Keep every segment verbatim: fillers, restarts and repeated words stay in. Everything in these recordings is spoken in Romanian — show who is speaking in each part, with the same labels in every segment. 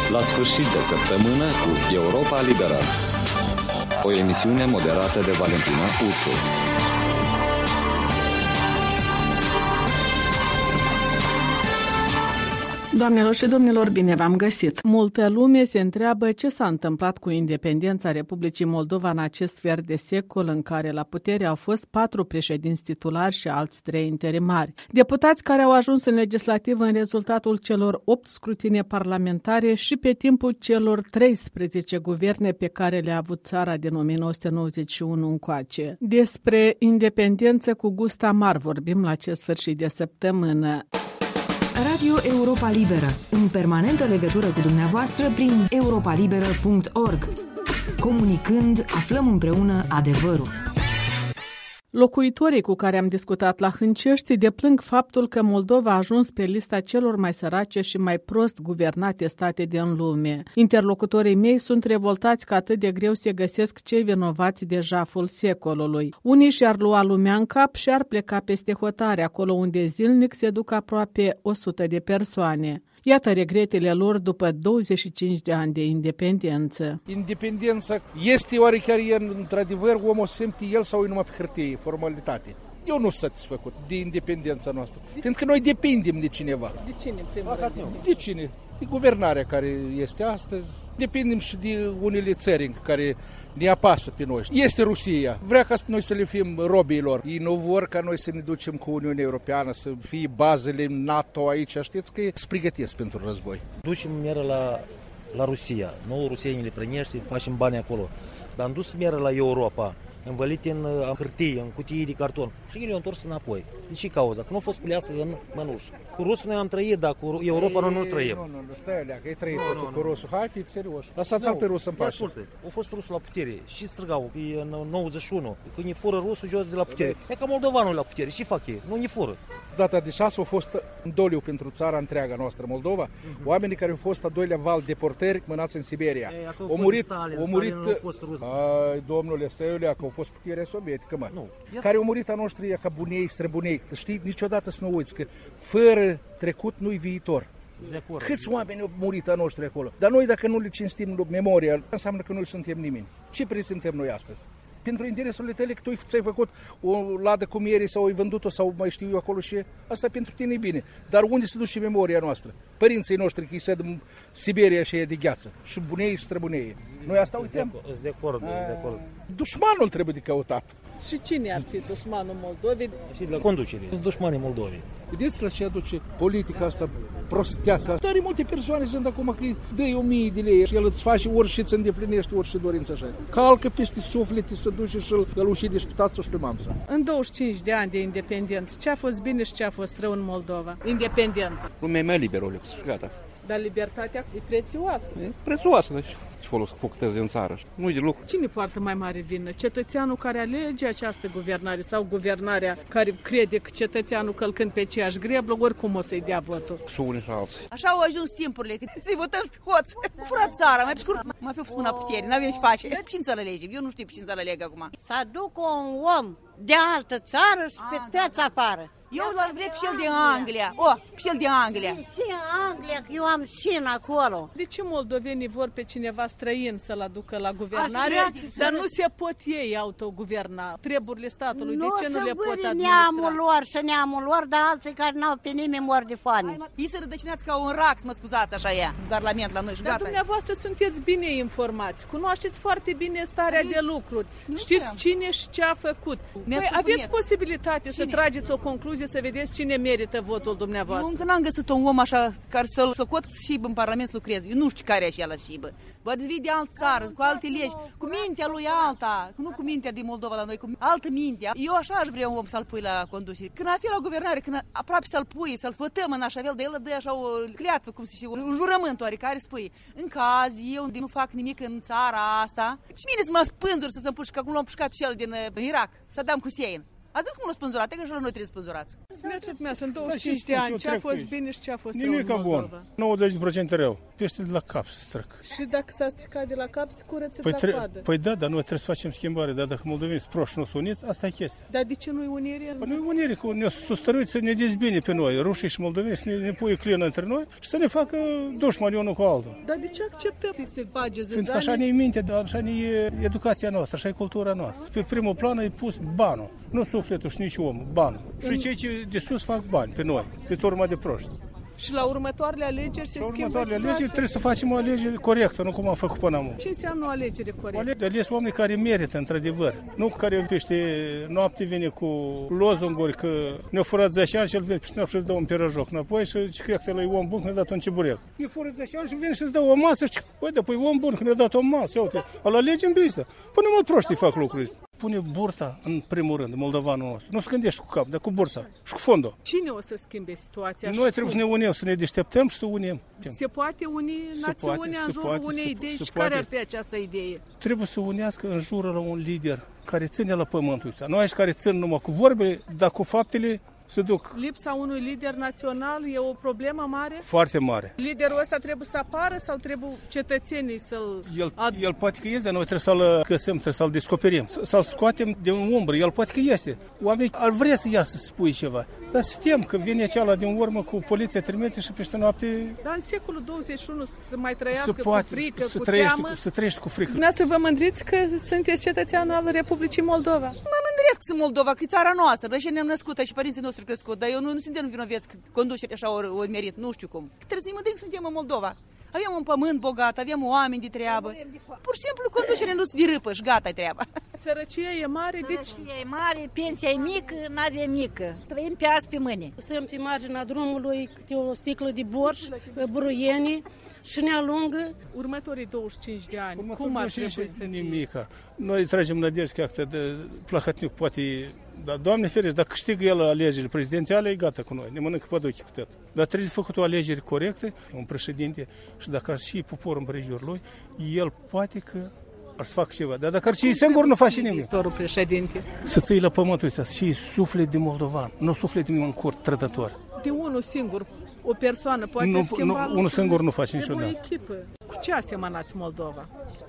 Speaker 1: La sfârșit de săptămână cu Europa Liberă. O emisiune moderată de Valentina Ursu.
Speaker 2: Doamnelor și domnilor, bine v-am găsit! Multă lume se întreabă ce s-a întâmplat cu independența Republicii Moldova în acest sfert de secol în care la putere au fost patru președinți titulari și alți trei interimari. Deputați care au ajuns în legislativ în rezultatul celor opt scrutine parlamentare și pe timpul celor treisprezece guverne pe care le-a avut țara din o mie nouă sute nouăzeci și unu încoace. Despre independență cu gust amar vorbim la acest sfârșit de săptămână.
Speaker 3: Radio Europa Liberă, în permanentă legătură cu dumneavoastră prin europa liberă punct org. Comunicând, aflăm împreună adevărul.
Speaker 2: Locuitorii cu care am discutat la Hâncești deplâng faptul că Moldova a ajuns pe lista celor mai sărace și mai prost guvernate state din lume. Interlocutorii mei sunt revoltați că atât de greu se găsesc cei vinovați de jaful secolului. Unii și-ar lua lumea în cap și ar pleca peste hotare, acolo unde zilnic se duc aproape o sută de persoane. Iată regretele lor după douăzeci și cinci de ani de independență.
Speaker 4: Independența este oare chiar e într-adevăr omul simte el sau e numai pe hârtie, formalitate? Eu nu sunt satisfăcut de independența noastră, fiindcă noi depindem de cineva.
Speaker 2: De cine, în primul rând?
Speaker 4: De cine? De guvernarea care este astăzi. Depindem și de unele țări care ne apasă pe noi. Este Rusia. Vrea ca noi să le fim robii lor. Ei nu vor ca noi să ne ducem cu Uniunea Europeană, să fie bazele NATO aici. Știți că se pregătesc pentru război.
Speaker 5: Ducem meră la, la Rusia. Nu Rusia ne le prănește, facem bani acolo. Dar am dus meră la Europa, învălite în hârtie, în cutii de carton. Și ele au întors înapoi. De ce cauza? Că nu a fost pleasă în mănuși. Cu rusul noi am trăit, dar cu Europa noi nu trăim.
Speaker 4: Nu, nu, nu, stai alea, că ai trăit no, no, cu rusul. Hai, fiți serios. Lăsați-l pe rus în pace.
Speaker 5: Ascultă, a fost rusul la putere. Și strigau în nouăzeci și unu. Când ne fură rusul jos de la putere. E ca moldovanul la putere. Și fac ei? Nu ne fură.
Speaker 4: Data de șase a fost în doliu pentru țara întreaga noastră, Moldova. Uh-huh. Oamenii care au fost a doilea val deportări mânați în Siberia. Au murit, au murit. Ai, domnule, stai alea, că au fost puterea sovietică, mă. Nu. Care au murit a noștri ca bunei, străbunei. Știi, niciodată să nu uiți că fără trecut nu-i viitor. Câți oameni au murit a noștri acolo? Dar noi, dacă nu le cinstim memoria, înseamnă că noi suntem nimeni. Ce preținem noi astăzi? Pentru interesurile tale, că tu ți-ai făcut o ladă cu miere sau ai vândut-o sau mai știu eu acolo și asta pentru tine e bine. Dar unde se duce memoria noastră? Părinții noștri că se în Siberia și e de gheață. Și bunei și străbunei. Noi asta uităm.
Speaker 5: Îți de acord, îți de acord.
Speaker 4: Dușmanul trebuie de căutat.
Speaker 2: Și cine ar fi dușmanul Moldovei?
Speaker 5: Și la conducere. Sunt dușmanii Moldovei.
Speaker 4: Vedeți la ce aduce politica asta prostească. Tare multe persoane sunt acum că îi dai o mie de lei și el îți face orice îți îndeplinește, orice dorință așa. Calcă peste suflete, să duce și îl ucide și putați și pe mamsa.
Speaker 2: În douăzeci și cinci de ani de independență, ce a fost bine și ce a fost rău în Moldova? Independent.
Speaker 6: Lumea mai liberă, gata.
Speaker 2: Dar libertatea e prețioasă.
Speaker 6: E prețioasă, deci ce folos făcutezi în țară. Nu-i de lucru.
Speaker 2: Cine poartă mai mare vină? Cetățeanul care alege această guvernare sau guvernarea care crede că cetățeanul călcând pe aceeași greblă, oricum o să-i dea votul?
Speaker 6: Și unii și alții.
Speaker 7: Așa au ajuns timpurile, că să-i votăm pe hoț. Furat țara, mai pe scurt, mai fi spune putere, n-avem ce face. Pe cine să-l alegem? Eu nu știu pe cine să-l aleg acum.
Speaker 8: Să aduc un om de altă țară și pe toți afară.
Speaker 7: Eu l-ar vrea pe cel din Anglia. O, pe cel din Anglia.
Speaker 8: Și Anglia, că eu am șin acolo.
Speaker 2: De ce moldovenii vor pe cineva străin să-l aducă la guvernare, dar nu se pot ei autoguverna treburile statului? De ce nu le pot administra?
Speaker 8: Neamul lor și neamul lor, dar alții care n-au pe nimeni mor de foame.
Speaker 7: Ei se rădăcinați ca un rax, mă scuzați, așa e, parlament la noi și
Speaker 2: dar
Speaker 7: gata.
Speaker 2: dumneavoastră sunteți bine informați, cunoașteți foarte bine starea de lucruri, știți cine și ce a făcut. Păi aveți posibilitate să trageți o concluzie, să vedeți cine merită votul dumneavoastră.
Speaker 7: Eu încă n-am găsit un om așa care să-l socot și în Parlament să lucreze. Eu nu știu care e și el și bă. Vă devii de altă țară, cu alte legi, cu mintea lui alta, nu cu mintea din Moldova la noi, cu altă minte. Eu așa aș vrea un om să-l pui la conducere. Când a fi la guvernare, când aproape să-l pui, să-l fătăm în așa fel, de el dă așa o cleatvă, cum se știe, un jurământ oarecare spui. În caz, eu nu fac nimic în țara asta, și bine să mă spânzuri să se împușcă, cum l-am pușcat pe cel din Irak, Saddam Hussein. Ați văzut cum l-a spânzurat? E că și la noi trebuie spânzurați.
Speaker 2: Spuneți-mi dumneavoastră, în douăzeci și cinci de ani, ce a fost bine și ce a fost rău în
Speaker 9: Nimic bun. nouăzeci la sută rău. Peștele de la cap se strică.
Speaker 2: Și dacă s-a stricat de la cap, se curăță
Speaker 9: păi
Speaker 2: de
Speaker 9: tre-
Speaker 2: la coadă.
Speaker 9: Păi da, dar noi trebuie să facem schimbare. Dar dacă moldovenii sunt proști și nu sunt uniți, asta e chestia.
Speaker 2: Dar de ce nu-i unire?
Speaker 9: Păi nu-i unire, că ne susțăruiți să ne dezbine pe noi, rușii și moldoveni, să ne, ne pui clină între noi și să ne facă dușmani unul cu altul.
Speaker 2: Dar de ce acceptăm să se bage zăzane?
Speaker 9: Pentru că așa ne-i minte, așa ne-i educația noastră, așa e cultura noastră. Pe primul plan e pus banul, nu sufletul și nici omul, banul. Și cei ce de sus fac bani pe noi, pe turma de proști.
Speaker 2: Și la următoarele alegeri se
Speaker 9: la
Speaker 2: schimbă
Speaker 9: următoarele
Speaker 2: situația?
Speaker 9: alegeri trebuie să facem o alegere corectă, nu cum am făcut până acum.
Speaker 2: Ce înseamnă o alegere corectă?
Speaker 9: De ales oameni care merită, într-adevăr. Nu care peste noapte vine cu lozunguri că ne-a furat zece ani și el vine peste noapte și îți dă un pirăjoc înapoi și zice că ăla e om bun că ne-a dat un ceburec. Ne fură zece ani și vine și îți dă o masă și zice, păi, da, păi om bun că ne-a dat o masă, uite, ăla alege în business. Până mai proștii fac lucruri. Pune burta în primul rând, moldovanul nostru. Nu se gândește cu cap, dar cu burta și cu fondul.
Speaker 2: Cine o să schimbe situația?
Speaker 9: Noi trebuie să ne unim, să ne deșteptăm și să unim.
Speaker 2: Se poate uni națiunea în jurul
Speaker 9: poate,
Speaker 2: unei
Speaker 9: se,
Speaker 2: idei
Speaker 9: se
Speaker 2: și
Speaker 9: poate.
Speaker 2: care ar fi această idee?
Speaker 9: Trebuie să unească în jurul la un lider care ține la pământul ăsta. Nu aici care țin numai cu vorbele, dar cu faptele se duc.
Speaker 2: Lipsa unui lider național e o problemă mare?
Speaker 9: Foarte mare.
Speaker 2: Liderul ăsta trebuie să apară sau trebuie cetățenii să-l...
Speaker 9: El, ad... el poate că este, dar noi trebuie să-l găsim, trebuie să-l descoperim, să-l scoatem de un umbră. El poate că este. Oamenii ar vrea să iasă să spui ceva. Dar știm că vine ceala din urmă cu poliția, trimite și peste noapte...
Speaker 2: Dar în secolul douăzeci și unu să mai trăiască
Speaker 9: să poate,
Speaker 2: cu frică,
Speaker 9: să
Speaker 2: cu
Speaker 9: trăiești,
Speaker 2: teamă?
Speaker 9: Să trăiești cu frică.
Speaker 2: Dumneavoastră vă mândriți că sunteți cetățean al Republicii Moldova?
Speaker 7: Mă mândresc că sunt Moldova, că e țara noastră, noi și ne-am născut și părinții noștri crescut, dar eu nu, nu suntem vinovați că conducerea așa o, o merit, nu știu cum. Trebuie să ne mândrim că suntem în Moldova. Avem un pământ bogat, avem oameni de treabă. Pur și simplu conducerea nu se dirâpă și gata-i treaba.
Speaker 2: Sărăcia e mare, deci...
Speaker 10: Sărăcia e mare, pensia e mică, n-avem mică. Trăim pe azi pe mâine.
Speaker 11: Stăm pe marginea drumului câte o sticlă de borș, buruieni și ne alungă.
Speaker 2: Următorii douăzeci și cinci de ani,
Speaker 9: Următorii
Speaker 2: cum ar trebui să fie?
Speaker 9: Nimica. Noi tragem nădejde că de Plahotniuc poate... Dar, Doamne ferește, dacă câștigă el alegerile prezidențiale, e gata cu noi, ne mănâncă păduchi cu tot. Dar trebuie făcut o alegere corectă, un președinte, și dacă ar fi poporul împrejur lui, el poate că ar să facă ceva. Dar dacă ar fi singur, nu face nimic.
Speaker 2: Viitorul președinte.
Speaker 9: Să ții la pământul ăsta, și suflet de moldovan, nu suflet de un curt trădător.
Speaker 2: De unul singur, o persoană poate
Speaker 9: nu,
Speaker 2: schimba...
Speaker 9: Nu, unul singur nu face niciodată.
Speaker 2: Trebuie o echipă. Cu ce asemănați Moldova?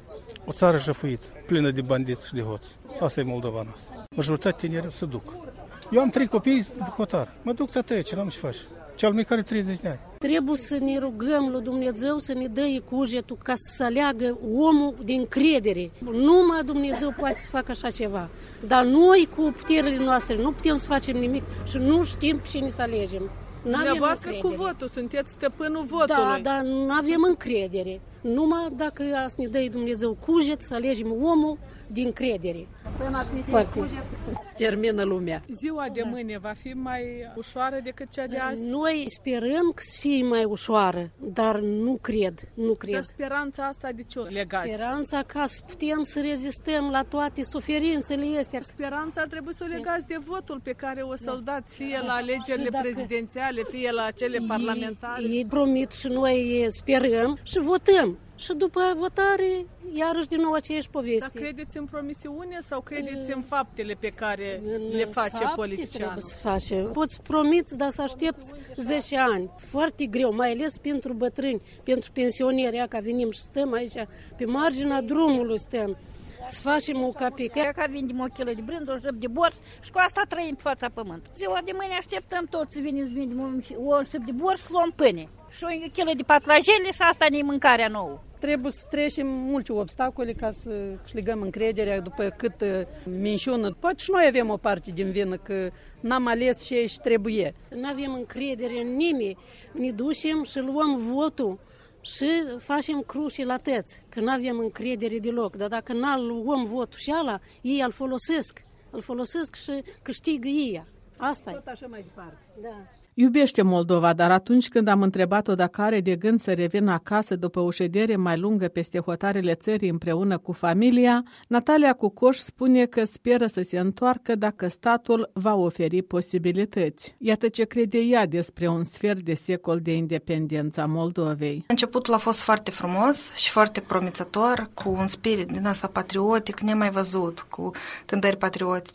Speaker 9: O țară jăfuită, plină de bandiți și de hoți. Asta e Moldova noastră. Majoritatea tinerii se duc. Eu am trei copii pe hotar. Mă duc tătăie, ce n-am ce faci. Cel mic are treizeci de ani.
Speaker 11: Trebuie să ne rugăm lui Dumnezeu să ne dă cugetul ca să aleagă omul de încredere. Numai Dumnezeu poate să facă așa ceva. Dar noi cu puterile noastre nu putem să facem nimic și nu știm cine să alegem.
Speaker 2: Dumneavoastră cu votul, sunteți stăpânul votului.
Speaker 11: Da, dar nu avem încredere. Numai dacă să ne dă Dumnezeu cuget să alegem omul din încredere.
Speaker 12: Se termină lumea.
Speaker 2: Ziua de mâine va fi mai ușoară decât cea de azi?
Speaker 11: Noi sperăm că să fie mai ușoară, dar nu cred, nu cred.
Speaker 2: Dar speranța asta de ce o legați?
Speaker 11: Speranța ca să putem să rezistăm la toate suferințele astea.
Speaker 2: Speranța trebuie să o legați de votul pe care o să-l dați fie la alegerile dacă prezidențiale, fie la cele parlamentare.
Speaker 11: Ei promit și noi sperăm și votăm. Și după votare, iarăși din nou aceeași poveste.
Speaker 2: Dar credeți în promisiune sau credeți în faptele pe care le face politicianul?
Speaker 11: Să face. Poți promiți, dar să aștepți zece ani. Foarte greu, mai ales pentru bătrâni, pentru pensioneri, că venim și stăm aici, pe marginea drumului stăm. Să facem o capică.
Speaker 10: Ca vindim o kilă de brânză, o jăp de borș și cu asta trăim pe fața pământului. Ziua de mâine așteptăm toți să venim să vindim o jăp de borș și luăm pâine. Și o kilă de patlajele și asta ne-i mâncarea nouă.
Speaker 12: Trebuie să trecem multe obstacole ca să câștigăm încrederea după cât minciună. Poate și noi avem o parte din vină că n-am ales ce și trebuie.
Speaker 11: Nu avem încredere în nimeni. Ne ducem și luăm votul și facem cruci la tăți, că nu avem încredere deloc. Dar dacă nu luăm votul și ala, ei îl folosesc. Îl folosesc și câștigă ei. Asta e.
Speaker 12: Tot așa mai departe.
Speaker 11: Da.
Speaker 2: Iubește Moldova, dar atunci când am întrebat-o dacă are de gând să revină acasă după o ședere mai lungă peste hotarele țării împreună cu familia, Natalia Cucoș spune că speră să se întoarcă dacă statul va oferi posibilități. Iată ce crede ea despre un sfert de secol de independența Moldovei.
Speaker 13: Începutul a fost foarte frumos și foarte promițător, cu un spirit din asta patriotic nemai văzut, cu tândări patriotice și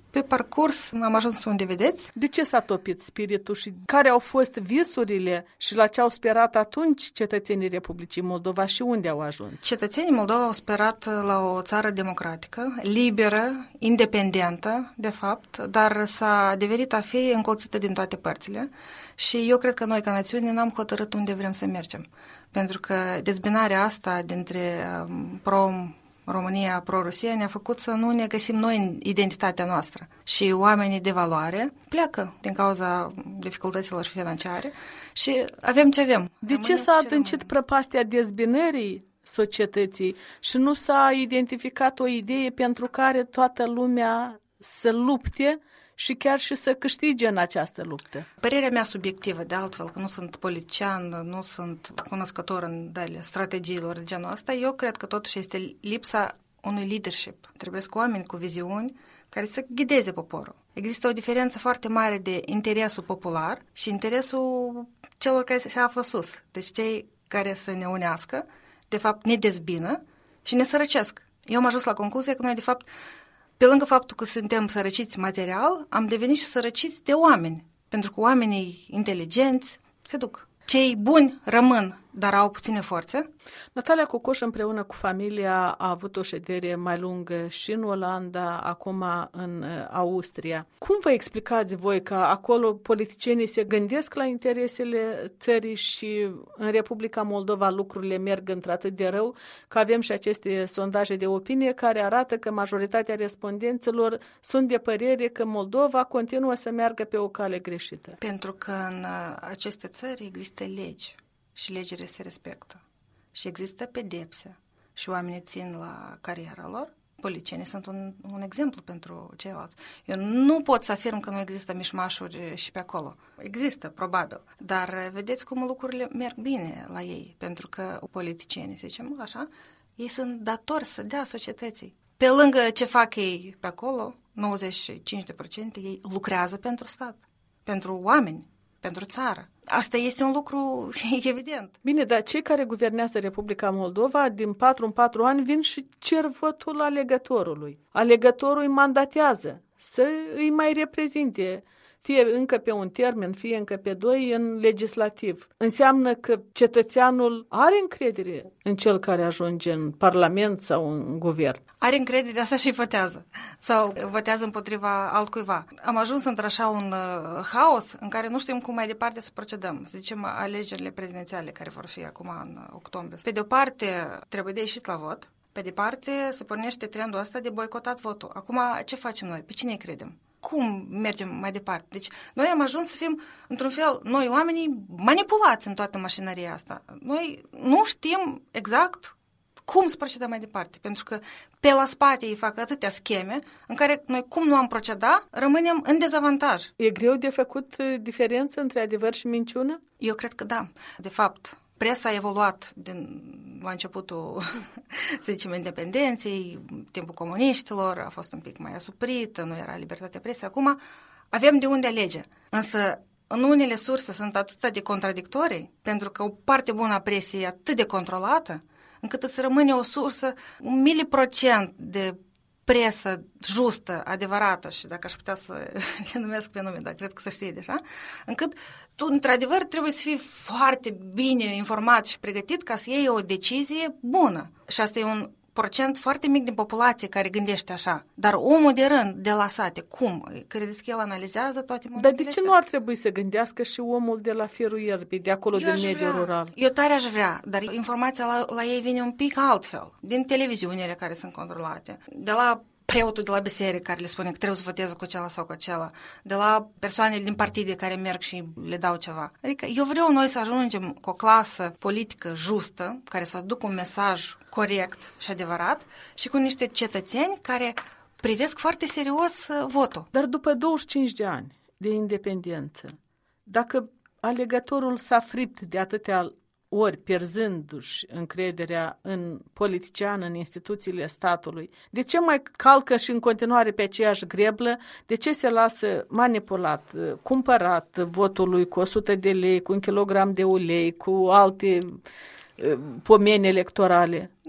Speaker 13: pe parcurs am ajuns unde vedeți.
Speaker 2: De ce s-a topit spiritul și care au fost visurile și la ce au sperat atunci cetățenii Republicii Moldova și unde au ajuns?
Speaker 13: Cetățenii Moldova au sperat la o țară democratică, liberă, independentă, de fapt, dar s-a adeverit a fi încolțită din toate părțile și eu cred că noi, ca națiune, n-am hotărât unde vrem să mergem. Pentru că dezbinarea asta dintre um, pro România, pro-Rusia, ne-a făcut să nu ne găsim noi în identitatea noastră. Și oamenii de valoare pleacă din cauza dificultăților financiare și avem ce avem.
Speaker 2: De ce s-a adâncit prăpastia dezbinării societății și nu s-a identificat o idee pentru care toată lumea să lupte și chiar și să câștige în această luptă?
Speaker 13: Părerea mea subiectivă, de altfel, că nu sunt politician, nu sunt cunoscător în dale strategiilor de genul ăsta, eu cred că totuși este lipsa unui leadership. Trebuie să oameni cu viziuni care să ghideze poporul. Există o diferență foarte mare de interesul popular și interesul celor care se află sus. Deci cei care să ne unească, de fapt, ne dezbină și ne sărăcesc. Eu am ajuns la concluzia că noi, de fapt, pe lângă faptul că suntem sărăciți material, am devenit și sărăciți de oameni. Pentru că oamenii inteligenți se duc. Cei buni rămân, dar au puține forțe.
Speaker 2: Natalia Cocoș împreună cu familia a avut o ședere mai lungă și în Olanda, acum în Austria. Cum vă explicați voi că acolo politicienii se gândesc la interesele țării și în Republica Moldova lucrurile merg într-atât de rău că avem și aceste sondaje de opinie care arată că majoritatea respondenților sunt de părere că Moldova continuă să meargă pe o cale greșită?
Speaker 13: Pentru că în aceste țări există legi și legile se respectă. Și există pedepse și oamenii țin la cariera lor. Politicienii sunt un, un exemplu pentru ceilalți. Eu nu pot să afirm că nu există mișmașuri și pe acolo. Există, probabil. Dar vedeți cum lucrurile merg bine la ei. Pentru că politicienii, să zicem așa, ei sunt datori să dea societății. Pe lângă ce fac ei pe acolo, nouăzeci și cinci la sută ei lucrează pentru stat, pentru oameni, pentru țară. Asta este un lucru evident.
Speaker 2: Bine, dar cei care guvernează Republica Moldova, din patru în patru ani, vin și cer votul alegătorului. Alegătorul îi mandatează să îi mai reprezinte, fie încă pe un termen, fie încă pe doi, în legislativ. Înseamnă că cetățeanul are încredere în cel care ajunge în Parlament sau în guvern.
Speaker 13: Are încredere, asta și votează. Sau votează împotriva altcuiva. Am ajuns într-așa un uh, haos în care nu știm cum mai departe să procedăm. Să zicem, alegerile prezidențiale care vor fi acum în octombrie. Pe de o parte, trebuie de ieșit la vot. Pe de parte, se pornește trendul ăsta de boicotat votul. Acum, ce facem noi? Pe cine credem? Cum mergem mai departe? Deci, noi am ajuns să fim, într-un fel, noi oamenii manipulați în toată mașinăria asta. Noi nu știm exact cum să procedăm mai departe, pentru că pe la spate ei fac atâtea scheme în care noi, cum nu am proceda, rămânem în dezavantaj.
Speaker 2: E greu de făcut diferență între adevăr și minciună?
Speaker 13: Eu cred că da. De fapt, presa a evoluat din la începutul, să zicem, independenței, timpul comuniștilor, a fost un pic mai asuprită, nu era libertatea presei. Acum avem de unde alege. Însă, în unele surse sunt atât de contradictorii, pentru că o parte bună a presei e atât de controlată, încât îți rămâne o sursă, un miliprocent de presă justă, adevărată și dacă aș putea să le numesc pe nume, dar cred că să știi deja, încât tu, într-adevăr, trebuie să fii foarte bine informat și pregătit ca să iei o decizie bună. Și asta e un procent foarte mic din populație care gândește așa. Dar omul de rând, de la sate, cum? Credeți că el analizează toate momentele?
Speaker 2: Dar de ce nu ar trebui să gândească și omul de la firul ierbii, de acolo, eu din mediul rural?
Speaker 13: Eu tare aș vrea, dar informația la, la ei vine un pic altfel. Din televiziunile care sunt controlate, de la preotul de la biserică care le spune că trebuie să voteze cu acela sau cu acela, de la persoanele din partide care merg și le dau ceva. Adică eu vreau noi să ajungem cu o clasă politică justă, care să aducă un mesaj corect și adevărat și cu niște cetățeni care privesc foarte serios votul.
Speaker 2: Dar după douăzeci și cinci de ani de independență, dacă alegătorul s-a fript de atâtea ori pierzându-și încrederea în politician, în instituțiile statului, de ce mai calcă și în continuare pe aceeași greblă? De ce se lasă manipulat, cumpărat votul lui cu o sută de lei, cu un kilogram de ulei, cu alte pomeni electorale?
Speaker 13: Nu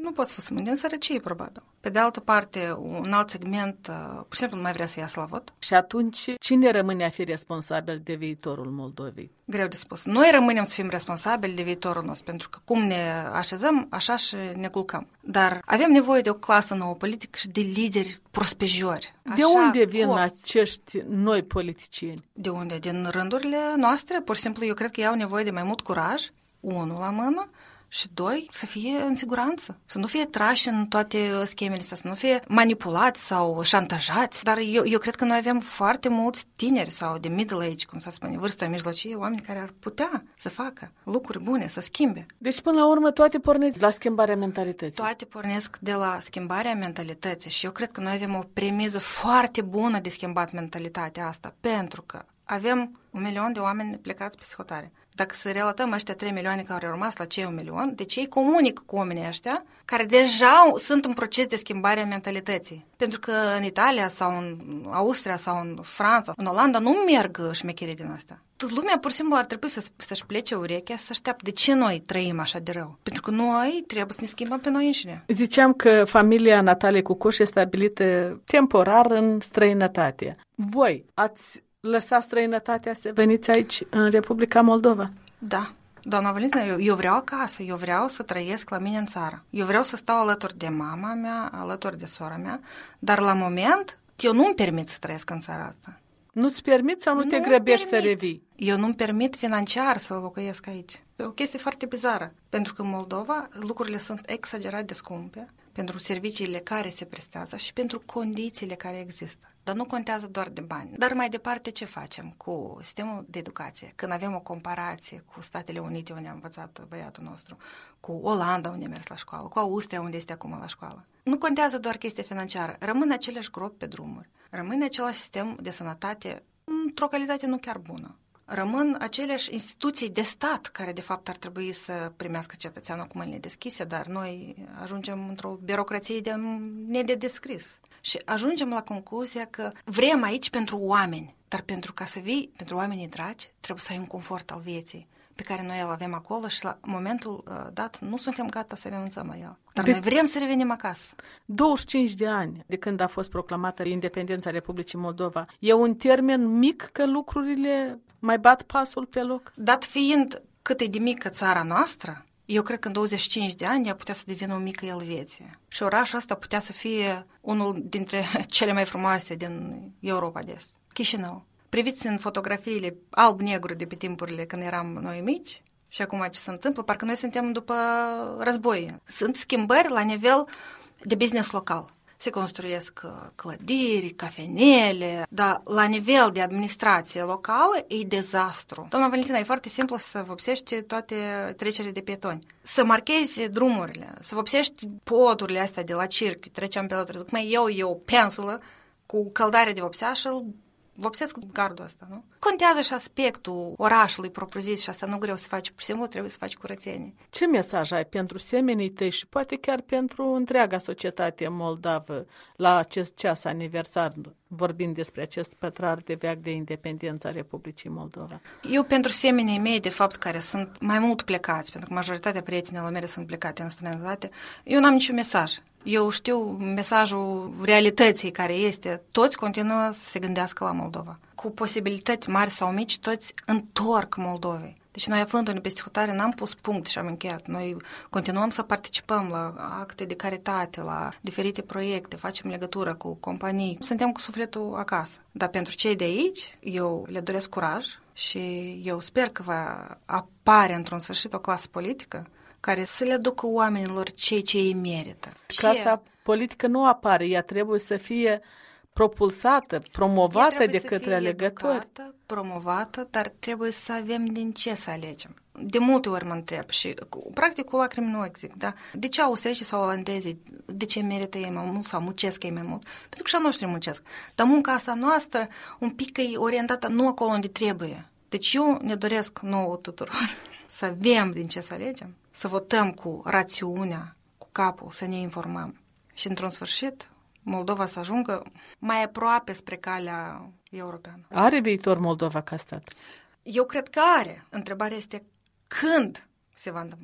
Speaker 13: nu pot să vă spun, din sărăcie, probabil. Pe de altă parte, un alt segment, pur și simplu, nu mai vrea să iasă la vot.
Speaker 2: Și atunci, cine rămâne a fi responsabil de viitorul Moldovei?
Speaker 13: Greu de spus. Noi rămânem să fim responsabili de viitorul nostru, pentru că cum ne așezăm, așa și ne culcăm. Dar avem nevoie de o clasă nouă politică și de lideri prospejori.
Speaker 2: De
Speaker 13: așa,
Speaker 2: unde vin
Speaker 13: copți.
Speaker 2: acești noi politicieni?
Speaker 13: De unde? Din rândurile noastre. Pur și simplu, eu cred că ei au nevoie de mai mult curaj, unul la mână, și doi, să fie în siguranță, să nu fie trași în toate schemele astea, să nu fie manipulați sau șantajați. Dar eu, eu cred că noi avem foarte mulți tineri sau de middle age, cum s-ar spune, vârsta mijlocie, oameni care ar putea să facă lucruri bune, să schimbe.
Speaker 2: Deci, până la urmă, toate pornesc de la schimbarea mentalității.
Speaker 13: Toate pornesc de la schimbarea mentalității și eu cred că noi avem o premiză foarte bună de schimbat mentalitatea asta, pentru că avem un milion de oameni plecați pe hotare. Dacă să relatăm ăștia trei milioane care au rămas la cei un milion, deci ei comunică cu oamenii ăștia care deja sunt în proces de schimbare a mentalității. Pentru că în Italia sau în Austria sau în Franța, în Olanda nu merg șmecherii din astea. Lumea pur și simplu ar trebui să, să-și plece urechea, să așteaptă de ce noi trăim așa de rău. Pentru că noi trebuie să ne schimbăm pe noi înșine.
Speaker 2: Ziceam că familia Nataliei Cucoș e stabilită temporar în străinătate. Voi ați lăsa străinătatea să veniți aici, în Republica Moldova?
Speaker 13: Da. Doamna Valentina, eu, eu vreau acasă, eu vreau să trăiesc la mine în țară. Eu vreau să stau alături de mama mea, alături de sora mea, dar la moment eu nu-mi permit să trăiesc în țara asta.
Speaker 2: Nu-ți permit sau nu, nu te grăbești să revii?
Speaker 13: Eu nu-mi permit financiar să locuiesc aici. E o chestie foarte bizară, pentru că în Moldova lucrurile sunt exagerat de scumpe pentru serviciile care se prestează și pentru condițiile care există. Dar nu contează doar de bani. Dar mai departe ce facem cu sistemul de educație? Când avem o comparație cu Statele Unite, unde a învățat băiatul nostru, cu Olanda, unde a mers la școală, cu Austria, unde este acum la școală. Nu contează doar chestia financiară. Rămân aceleași gropi pe drumuri. Rămâne același sistem de sănătate într-o calitate nu chiar bună. Rămân aceleași instituții de stat care de fapt ar trebui să primească cetățeanul cu mâinile deschise, dar noi ajungem într-o birocrație de nedescris. Și ajungem la concluzia că vrem aici pentru oameni, dar pentru ca să vii pentru oamenii dragi, trebuie să ai un confort al vieții pe care noi îl avem acolo și la momentul uh, dat nu suntem gata să renunțăm la el. Dar de... noi vrem să revenim acasă.
Speaker 2: douăzeci și cinci de ani de când a fost proclamată independența Republicii Moldova. E un termen mic că lucrurile mai bat pasul pe loc?
Speaker 13: Dat fiind cât e de mică țara noastră, eu cred că în douăzeci și cinci de ani ea putea să devină o mică Elveție. Și orașul ăsta putea să fie unul dintre cele mai frumoase din Europa de Est. Chișinău. Priviți în fotografiile alb-negru de pe timpurile când eram noi mici și acum ce se întâmplă, parcă noi suntem după război. Sunt schimbări la nivel de business local. Se construiesc clădiri, cafenele, dar la nivel de administrație locală e dezastru. Doamna Valentina, e foarte simplu să vopsești toate trecerile de pietoni. Să marchezi drumurile, să vopsești podurile astea de la circ, treceam pe la treză. Cum eu, eu pensulă cu căldare de vopsea și îl vopsesc gardul ăsta, nu? Contează și aspectul orașului propriu-zis și asta nu greu să faci, pur și simplu trebuie să faci curățenie.
Speaker 2: Ce mesaj ai pentru semenii tăi și poate chiar pentru întreaga societate moldavă la acest ceas aniversar, vorbind despre acest pătrar de veac de independență a Republicii Moldova?
Speaker 13: Eu pentru semenii mei, de fapt, care sunt mai mult plecați, pentru că majoritatea prietenilor mele sunt plecate în străinătate, eu n-am niciun mesaj. Eu știu mesajul realității care este, toți continuă să se gândească la Moldova. Cu posibilități mari sau mici, toți întorc Moldovei. Deci noi, aflându-ne peste hotare, n-am pus punct și am încheiat. Noi continuăm să participăm la acte de caritate, la diferite proiecte, facem legătură cu companii. Suntem cu sufletul acasă. Dar pentru cei de aici, eu le doresc curaj și eu sper că va apare într-un sfârșit o clasă politică care să le ducă oamenilor cei ce ei merită.
Speaker 2: Clasa politică nu apare, ea trebuie să fie propulsată, promovată de către alegători.
Speaker 13: Educată, promovată, dar trebuie să avem din ce să alegem. De multe ori mă întreb și practic cu lacrimi nu exist, da? De ce austriecii sau olandezii, de ce merită ei mai mult sau muncesc ei mai mult? Pentru că și a noștri muncesc. Dar munca asta noastră un pic e orientată nu acolo unde trebuie. Deci eu ne doresc nouă tuturor să avem din ce să alegem, să votăm cu rațiunea, cu capul, să ne informăm. Și într-un sfârșit, Moldova să ajungă mai aproape spre calea europeană.
Speaker 2: Are viitor Moldova ca stat?
Speaker 13: Eu cred că are. Întrebarea este când se va întâmpla.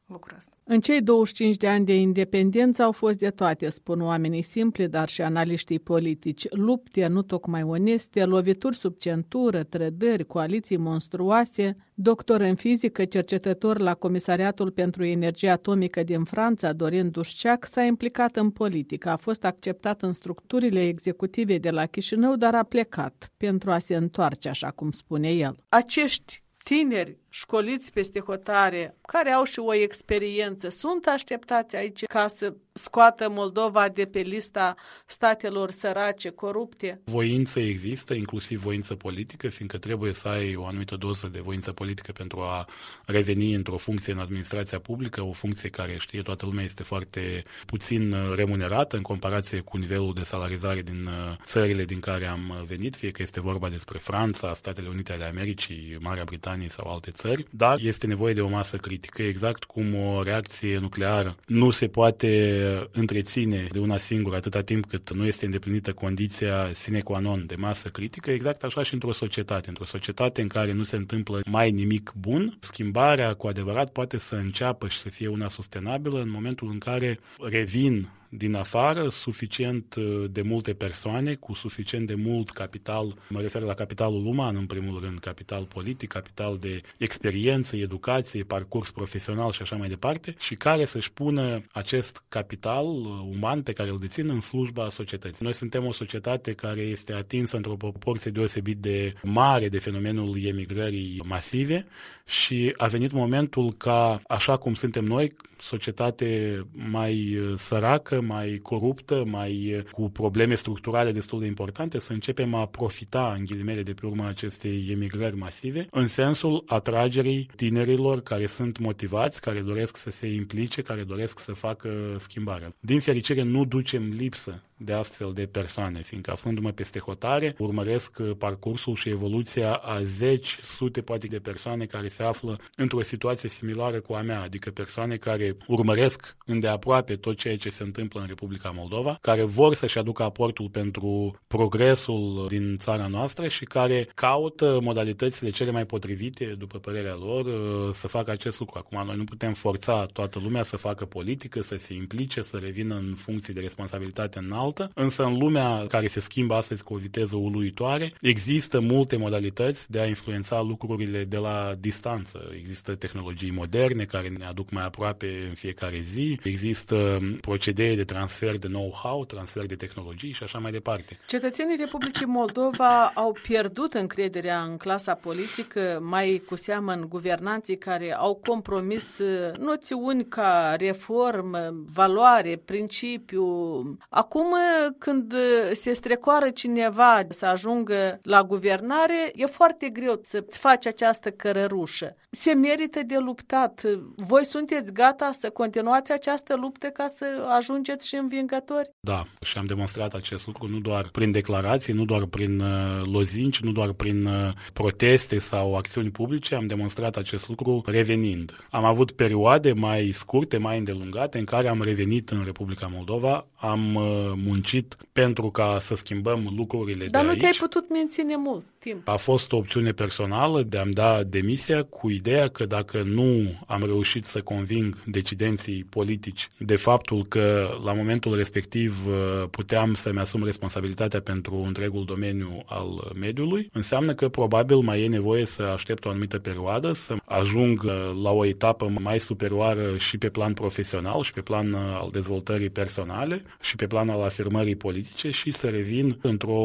Speaker 13: lucrul ăsta.
Speaker 2: În cei douăzeci și cinci de ani de independență au fost de toate, spun oamenii simpli, dar și analiștii politici. Lupte nu tocmai oneste, lovituri sub centură, trădări, coaliții monstruoase. Doctor în fizică, cercetător la Comisariatul pentru Energie Atomică din Franța, Dorin Dușceac, s-a implicat în politică. A fost acceptat în structurile executive de la Chișinău, dar a plecat pentru a se întoarce, așa cum spune el. Acești tineri școliți peste hotare, care au și o experiență, sunt așteptați aici ca să scoată Moldova de pe lista statelor sărace, corupte?
Speaker 14: Voință există, inclusiv voință politică, fiindcă trebuie să ai o anumită doză de voință politică pentru a reveni într-o funcție în administrația publică, o funcție care, știe toată lumea, este foarte puțin remunerată în comparație cu nivelul de salarizare din țările din care am venit, fie că este vorba despre Franța, Statele Unite ale Americii, Marea Britanie sau alte țări. Dar este nevoie de o masă critică, exact cum o reacție nucleară nu se poate întreține de una singură atâta timp cât nu este îndeplinită condiția sine qua non de masă critică, exact așa și într-o societate. Într-o societate în care nu se întâmplă mai nimic bun, schimbarea cu adevărat poate să înceapă și să fie una sustenabilă în momentul în care revin din afară suficient de multe persoane cu suficient de mult capital, mă refer la capitalul uman în primul rând, capital politic, capital de experiență, educație, parcurs profesional și așa mai departe, și care să-și pună acest capital uman pe care îl dețin în slujba societății. Noi suntem o societate care este atinsă într-o proporție deosebit de mare de fenomenul emigrării masive și a venit momentul ca, așa cum suntem noi, societate mai săracă, mai coruptă, mai cu probleme structurale destul de importante, să începem a profita, în ghilimele, de pe urma acestei emigrări masive, în sensul atragerii tinerilor care sunt motivați, care doresc să se implice, care doresc să facă schimbarea. Din fericire, nu ducem lipsă de astfel de persoane, fiindcă aflându-mă peste hotare, urmăresc parcursul și evoluția a zeci, sute poate de persoane care se află într-o situație similară cu a mea, adică persoane care urmăresc îndeaproape tot ceea ce se întâmplă în Republica Moldova, care vor să-și aducă aportul pentru progresul din țara noastră și care caută modalitățile cele mai potrivite, după părerea lor, să facă acest lucru. Acum, noi nu putem forța toată lumea să facă politică, să se implice, să revină în funcții de responsabilitate înaltă, însă în lumea care se schimbă astăzi cu o viteză uluitoare, există multe modalități de a influența lucrurile de la distanță. Există tehnologii moderne care ne aduc mai aproape în fiecare zi, există procedee de transfer de know-how, transfer de tehnologii și așa mai departe.
Speaker 2: Cetățenii Republicii Moldova au pierdut încrederea în clasa politică, mai cu seamă în guvernanții care au compromis noțiuni ca reformă, valoare, principiu. Acum, când se strecoară cineva să ajungă la guvernare, e foarte greu să-ți faci această cărărușă. Se merită de luptat. Voi sunteți gata să continuați această luptă ca să ajungeți și învingători?
Speaker 14: Da, și am demonstrat acest lucru nu doar prin declarații, nu doar prin uh, lozinci, nu doar prin uh, proteste sau acțiuni publice, am demonstrat acest lucru revenind. Am avut perioade mai scurte, mai îndelungate, în care am revenit în Republica Moldova, am uh, muncit pentru ca să schimbăm lucrurile
Speaker 2: Dar
Speaker 14: de aici.
Speaker 2: Dar nu te-ai putut menține mult timp.
Speaker 14: A fost o opțiune personală de a-mi da demisia cu ideea că dacă nu am reușit să conving decidenții politici de faptul că la momentul respectiv puteam să-mi asum responsabilitatea pentru întregul domeniu al mediului, înseamnă că probabil mai e nevoie să aștept o anumită perioadă, să ajung la o etapă mai superioară și pe plan profesional și pe plan al dezvoltării personale și pe plan al afirmării politice și să revin într-o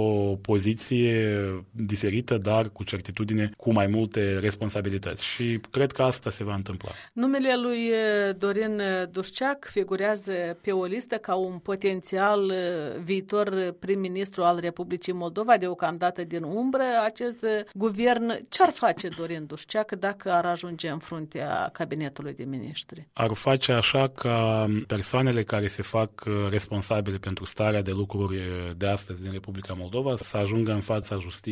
Speaker 14: poziție diferită, dar cu certitudine, cu mai multe responsabilități. Și cred că asta se va întâmpla.
Speaker 2: Numele lui Dorin Dușceac figurează pe o listă ca un potențial viitor prim-ministru al Republicii Moldova, deocamdată din umbră. Acest guvern, ce-ar face Dorin Dușceac dacă ar ajunge în fruntea cabinetului de miniștri?
Speaker 14: Ar face așa ca persoanele care se fac responsabile pentru starea de lucruri de astăzi din Republica Moldova să ajungă în fața justiției. Asta
Speaker 2: nu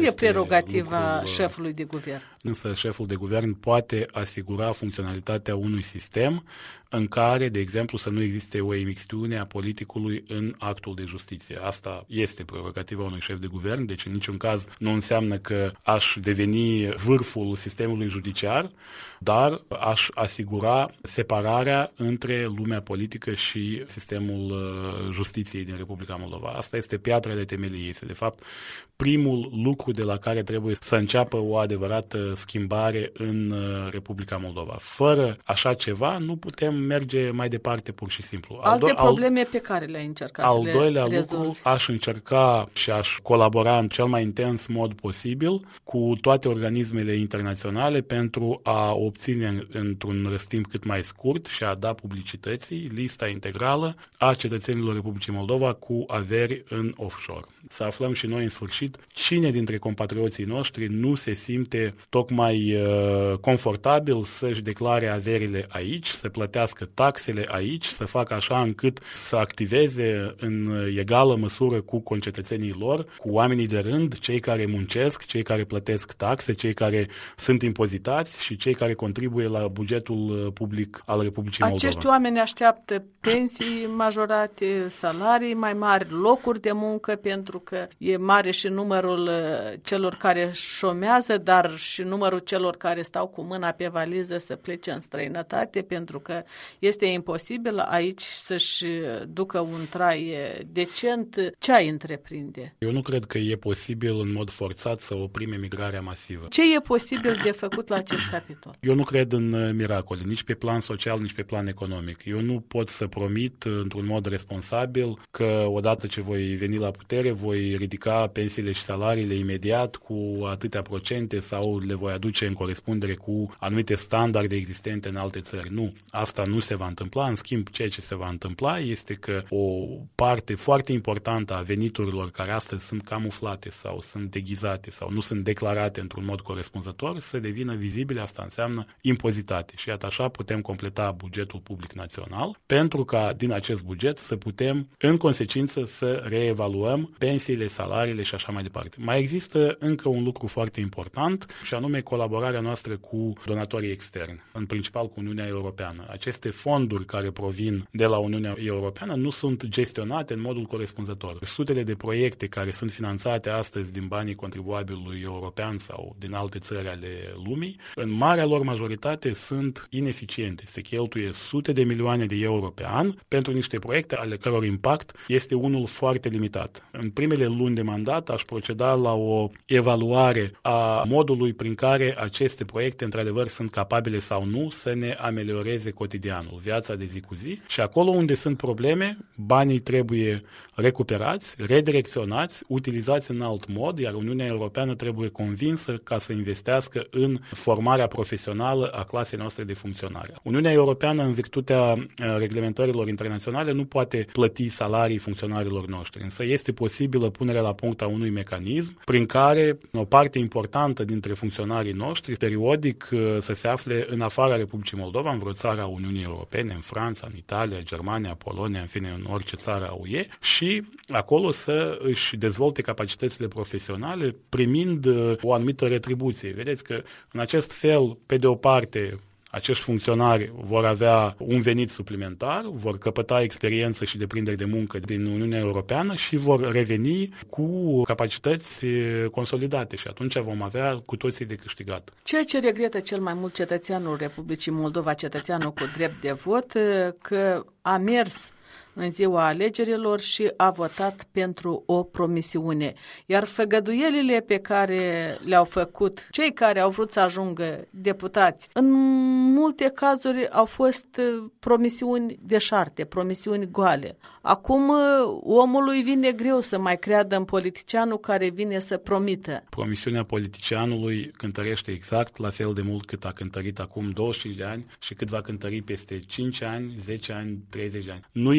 Speaker 2: e prerogativa lucrul, șefului de guvern.
Speaker 14: Însă șeful de guvern poate asigura funcționalitatea unui sistem în care, de exemplu, să nu existe o imixtiune a politicului în actul de justiție. Asta este prerogativa unui șef de guvern, deci în niciun caz nu înseamnă că aș deveni vârful sistemului judiciar, dar aș asigura separarea între lumea politică și sistemul justiției din Republica Moldova. Asta este piatra de temelie. Este, de fapt, primul lucru de la care trebuie să înceapă o adevărată schimbare în Republica Moldova. Fără așa ceva, nu putem merge mai departe pur și simplu.
Speaker 2: Alte al do- probleme al, pe care le-ai încercat să le rezolvi? Al doilea lucru, aș încerca și aș colabora în cel mai intens mod posibil cu toate organismele internaționale pentru a obține într-un răstimp cât mai scurt și a da publicității lista integrală a cetățenilor Republicii Moldova cu averi în offshore. Să aflăm și noi în sfârșit cine dintre compatrioții noștri nu se simte tocmai uh, confortabil să-și declare averile aici, să plătească taxele aici, să facă așa încât să activeze în egală măsură cu concetățenii lor, cu oamenii de rând, cei care muncesc, cei care plătesc taxe, cei care sunt impozitați și cei care contribuie la bugetul public al Republicii Moldova. Acești oameni așteaptă pensii majorate, salarii mai mari, locuri de muncă, pentru că e mare și numărul celor care șomează, dar și numărul celor care stau cu mâna pe valiză să plece în străinătate, pentru că este imposibil aici să-și ducă un trai decent. Ce ai întreprinde?
Speaker 14: Eu nu cred că e posibil în mod forțat să oprim emigrarea masivă.
Speaker 2: Ce e posibil de făcut la acest capitol?
Speaker 14: Eu nu cred în miracole, nici pe plan social, nici pe plan economic. Eu nu pot să promit într-un mod responsabil că odată ce voi veni la putere, voi ridica pensiile și salariile imediat cu atâtea procente sau le voi aduce în corespundere cu anumite standarde existente în alte țări. Nu, asta nu se va întâmpla. În schimb, ceea ce se va întâmpla este că o parte foarte importantă a veniturilor care astăzi sunt camuflate sau sunt deghizate sau nu sunt declarate într-un mod corespunzător să devină vizibile. Asta înseamnă impozitate. Și iată așa putem completa bugetul public național pentru ca din acest buget să putem în consecință să reevaluăm pensiile, salariile și așa mai departe. Mai există încă un lucru foarte important și anume colaborarea noastră cu donatorii externi, în principal cu Uniunea Europeană. Aceste fonduri care provin de la Uniunea Europeană nu sunt gestionate în modul corespunzător. Sutele de proiecte care sunt finanțate astăzi din banii contribuabilului european sau din alte țări ale lumii, în marea lor majoritate sunt ineficiente. Se cheltuie sute de milioane de euro pe an pentru niște proiecte ale căror impact este unul foarte limitat. În primele luni de mandat aș proceda la o evaluare a modului prin care aceste proiecte într-adevăr sunt capabile sau nu să ne amelioreze cotidianul, viața de zi cu zi și acolo unde sunt probleme, banii trebuie recuperați, redirecționați, utilizați în alt mod, iar Uniunea Europeană trebuie convinsă ca să investească în formarea profesională a clasei noastre de funcționare. Uniunea Europeană, în virtutea reglementărilor internaționale, nu poate plăti salarii funcționarilor noștri, însă este posibilă punerea la punct a unui mecanism prin care o parte importantă dintre funcționarii noștri periodic să se afle în afara Republicii Moldova, în vreo țară a Uniunii Europene, în Franța, în Italia, Germania, Polonia, în fine, în orice țară a U E și acolo să își dezvolte capacitățile profesionale primind o anumită retribuție. Vedeți că în acest fel, pe de o parte, acești funcționari vor avea un venit suplimentar, vor căpăta experiență și deprinderi de muncă din Uniunea Europeană și vor reveni cu capacități consolidate și atunci vom avea cu toții de câștigat.
Speaker 2: Ceea ce regretă cel mai mult cetățeanul Republicii Moldova, cetățeanul cu drept de vot, că a mers în ziua alegerilor și a votat pentru o promisiune. Iar făgăduielile pe care le-au făcut cei care au vrut să ajungă deputați, în multe cazuri au fost promisiuni deșarte, promisiuni goale. Acum omului vine greu să mai creadă în politicianul care vine să promită.
Speaker 14: Promisiunea politicianului cântărește exact la fel de mult cât a cântărit acum douăzeci și cinci de ani și cât va cântări peste cinci ani, zece ani, treizeci de ani. Nu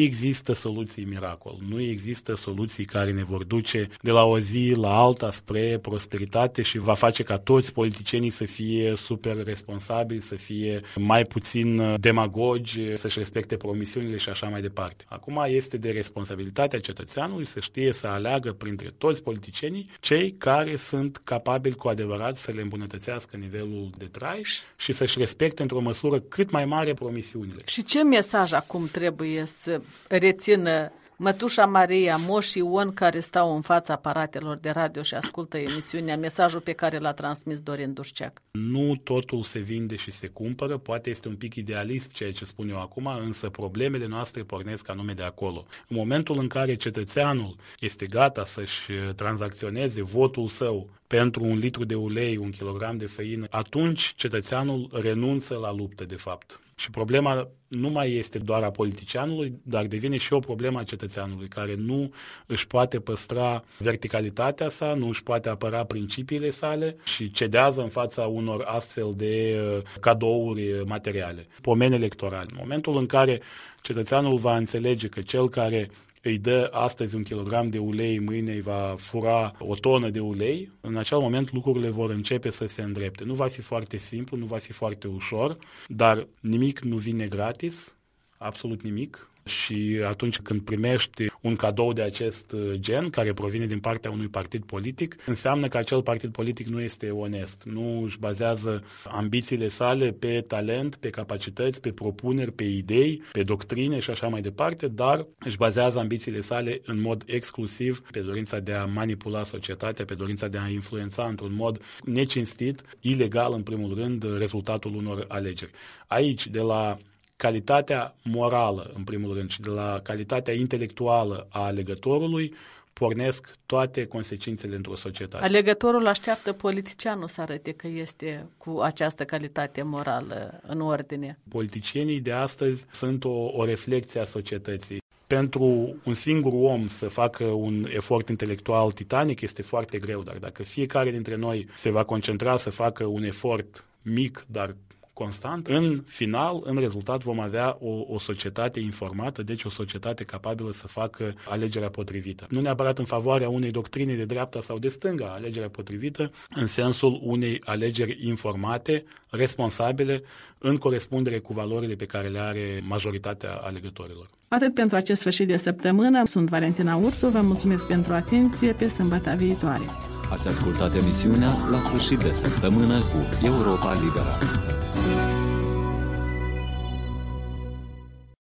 Speaker 14: există soluții miracol, nu există soluții care ne vor duce de la o zi la alta spre prosperitate și va face ca toți politicienii să fie super responsabili, să fie mai puțin demagogi, să-și respecte promisiunile și așa mai departe. Acum este de responsabilitatea cetățeanului să știe să aleagă printre toți politicienii cei care sunt capabili cu adevărat să le îmbunătățească nivelul de trai și să-și respecte într-o măsură cât mai mare promisiunile.
Speaker 2: Și ce mesaj acum trebuie să rețină mătușa Maria, moșii Ion care stau în fața aparatelor de radio și ascultă emisiunea, mesajul pe care l-a transmis Dorin Dușceac?
Speaker 14: Nu totul se vinde și se cumpără, poate este un pic idealist ceea ce spun eu acum, însă problemele noastre pornesc anume de acolo. În momentul în care cetățeanul este gata să-și tranzacționeze votul său pentru un litru de ulei, un kilogram de făină, atunci cetățeanul renunță la luptă, de fapt. Și problema nu mai este doar a politicianului, dar devine și o problemă a cetățeanului, care nu își poate păstra verticalitatea sa, nu își poate apăra principiile sale și cedează în fața unor astfel de cadouri materiale. Pomeni electorali. În momentul în care cetățeanul va înțelege că cel care îi dă astăzi un kilogram de ulei, mâine îi va fura o tonă de ulei, în acel moment lucrurile vor începe să se îndrepte. Nu va fi foarte simplu, nu va fi foarte ușor, dar nimic nu vine gratis, absolut nimic. Și atunci când primești un cadou de acest gen, care provine din partea unui partid politic, înseamnă că acel partid politic nu este onest, nu își bazează ambițiile sale pe talent, pe capacități, pe propuneri, pe idei, pe doctrine și așa mai departe, dar își bazează ambițiile sale în mod exclusiv pe dorința de a manipula societatea, pe dorința de a influența într-un mod necinstit, ilegal în primul rând, rezultatul unor alegeri. Aici, de la calitatea morală, în primul rând, și de la calitatea intelectuală a alegătorului, pornesc toate consecințele într-o societate.
Speaker 2: Alegătorul așteaptă politicianul să arate că este cu această calitate morală în ordine.
Speaker 14: Politicienii de astăzi sunt o, o reflecție a societății. Pentru un singur om să facă un efort intelectual titanic este foarte greu, dar dacă fiecare dintre noi se va concentra să facă un efort mic, dar constant, în final, în rezultat, vom avea o, o societate informată, deci o societate capabilă să facă alegerea potrivită. Nu neapărat în favoarea unei doctrine de dreapta sau de stânga, alegerea potrivită, în sensul unei alegeri informate, responsabile, în corespundere cu valorile pe care le are majoritatea alegătorilor.
Speaker 2: Atât pentru acest sfârșit de săptămână. Sunt Valentina Ursu, vă mulțumesc pentru atenție, pe sâmbătă viitoare.
Speaker 1: Ați ascultat emisiunea La sfârșit de săptămână cu Europa Liberă.